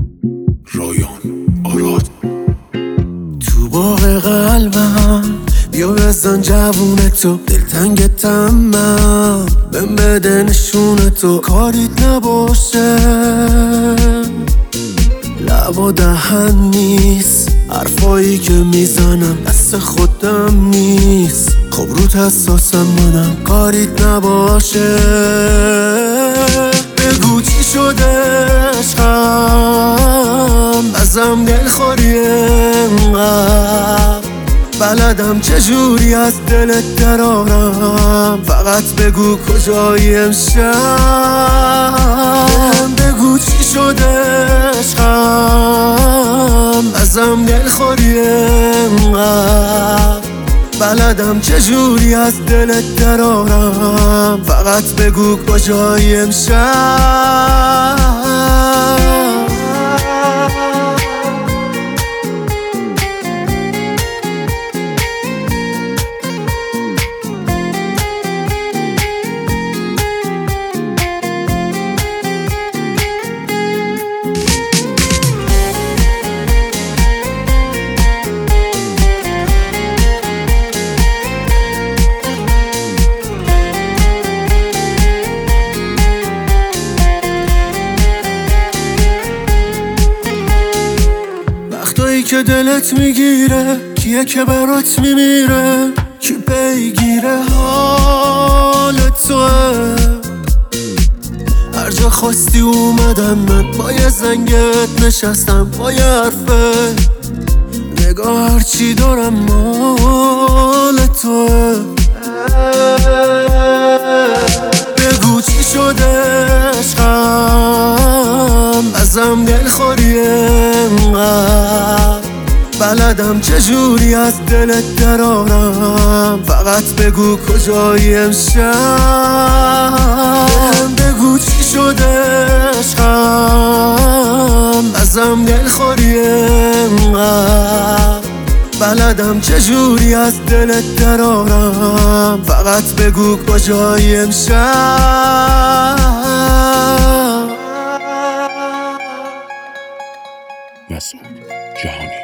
رایان آراد. تو باغ قلبم بیا بزن جوونتو، دلتنگتم من بهم بده نشونتو. کاریت نباشه لب و دهن نیست، حرفایی که میزنم دست خودم نیست. خب روت حساسم منم، کاریت نباشه بگو چی شده عشقم، ازم دلخوری انقدر. بلدم چجوری از دلت درارم، فقط بگو کجایی امشب. بگو چی شده عشقم، ازم دلخوری انقدر. بلدم چجوری از دلت درارم، فقط بگو کجایی امشب. وقتایی که دلت میگیره، کیه که برات میمیره، کی پیگیره حال توه. هر جا خواستی اومدم من، با یه زنگت نشستم، با یه حرفه نگاه هرچی دارم مال توه. بگو چی شده عشقم، ازم دلخوری انقدر. بلدم چجوری از دلت درارم، فقط بگو کجایی امشب. بگو چی شده عشقم، ازم دلخوری انقدر. بلدم چجوری از دلت درارم، فقط بگو کجایی امشب. مسعود جهانی.